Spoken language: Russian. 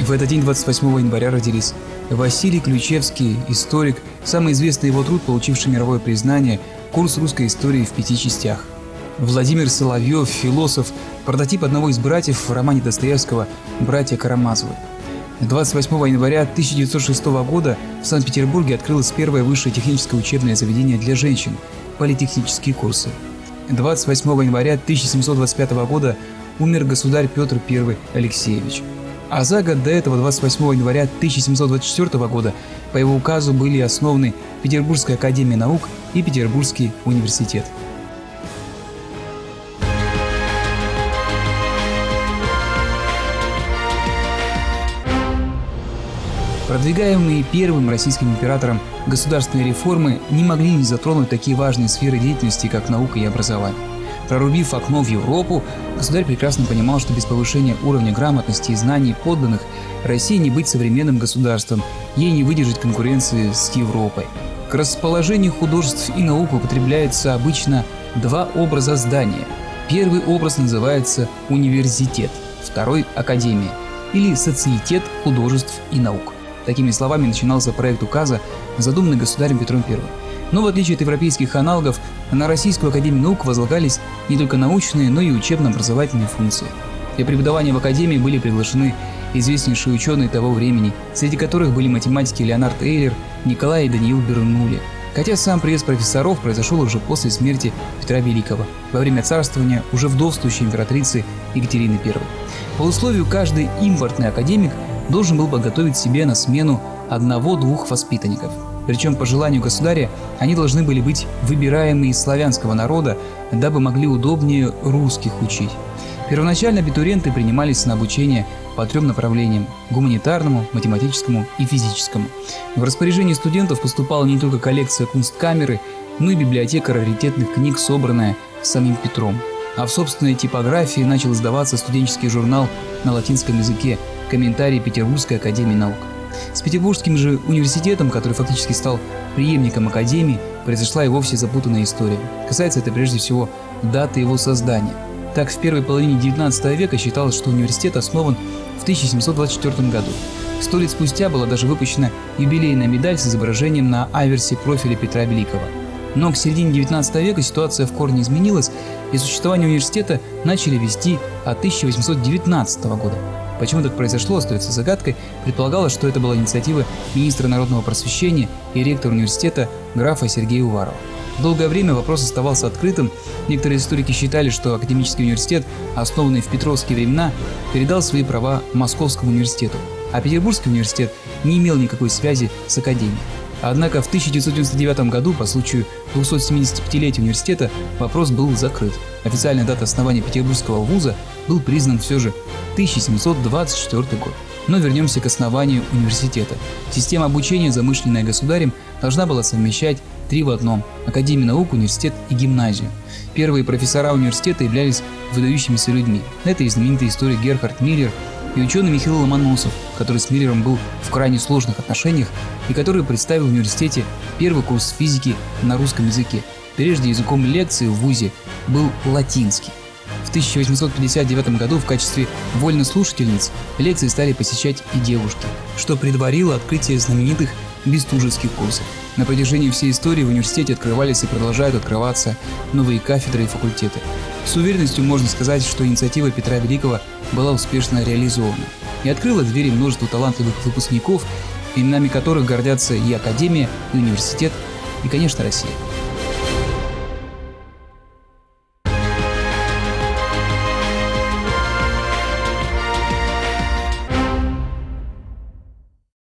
В этот день, 28 января, родились Василий Ключевский, историк, самый известный его труд, получивший мировое признание, «Курс русской истории в 5 частях». Владимир Соловьев, философ, прототип одного из братьев в романе Достоевского «Братья Карамазовы». 28 января 1906 года в Санкт-Петербурге открылось первое высшее техническое учебное заведение для женщин – политехнические курсы. 28 января 1725 года умер государь Петр I Алексеевич. А за год до этого, 28 января 1724 года, по его указу были основаны Петербургская академия наук и Петербургский университет. Продвигаемые первым российским императором государственные реформы не могли не затронуть такие важные сферы деятельности, как наука и образование. Прорубив окно в Европу, государь прекрасно понимал, что без повышения уровня грамотности и знаний подданных России не быть современным государством, ей не выдержать конкуренции с Европой. К расположению художеств и наук употребляются обычно два образа здания. Первый образ называется университет, второй – академия или социетет художеств и наук. Такими словами начинался проект указа, задуманный государем Петром I. Но в отличие от европейских аналогов, на Российскую академию наук возлагались не только научные, но и учебно-образовательные функции. Для преподавания в академии были приглашены известнейшие ученые того времени, среди которых были математики Леонард Эйлер, Николай и Даниил Бернулли. Хотя сам приезд профессоров произошел уже после смерти Петра Великого, во время царствования уже вдовствующей императрицы Екатерины I. По условию каждый импортный академик должен был подготовить себе на смену одного-двух воспитанников. Причем по желанию государя они должны были быть выбираемые из славянского народа, дабы могли удобнее русских учить. Первоначально абитуриенты принимались на обучение по 3 направлениям – гуманитарному, математическому и физическому. В распоряжение студентов поступала не только коллекция кунсткамеры, но и библиотека раритетных книг, собранная самим Петром. А в собственной типографии начал издаваться студенческий журнал на латинском языке «Комментарий Петербургской академии наук». С Петербургским же университетом, который фактически стал преемником академии, произошла и вовсе запутанная история. Касается это прежде всего даты его создания. Так, в первой половине XIX века считалось, что университет основан в 1724 году. 100 лет спустя была даже выпущена юбилейная медаль с изображением на аверсе профиля Петра Великого. Но к середине XIX века ситуация в корне изменилась, и существование университета начали вести от 1819 года. Почему так произошло, остается загадкой. Предполагалось, что это была инициатива министра народного просвещения и ректора университета графа Сергея Уварова. Долгое время вопрос оставался открытым. Некоторые историки считали, что академический университет, основанный в петровские времена, передал свои права Московскому университету, а Петербургский университет не имел никакой связи с академией. Однако в 1999 году, по случаю 275-летия университета, вопрос был закрыт. Официальная дата основания Петербургского вуза был признан все же 1724 год. Но вернемся к основанию университета. Система обучения, замышленная государем, должна была совмещать 3 в одном – Академию наук, университет и гимназию. Первые профессора университета являлись выдающимися людьми. Это и знаменитый историк Герхард Миллер, и ученый Михаил Ломоносов, который с Миллером был в крайне сложных отношениях и который представил в университете первый курс физики на русском языке. Прежде языком лекции в вузе был латинский. В 1859 году в качестве вольнослушательниц лекции стали посещать и девушки, что предварило открытие знаменитых бестужевских курсов. На протяжении всей истории в университете открывались и продолжают открываться новые кафедры и факультеты. С уверенностью можно сказать, что инициатива Петра Великого была успешно реализована и открыла двери множеству талантливых выпускников, именами которых гордятся и Академия, и университет, и, конечно, Россия.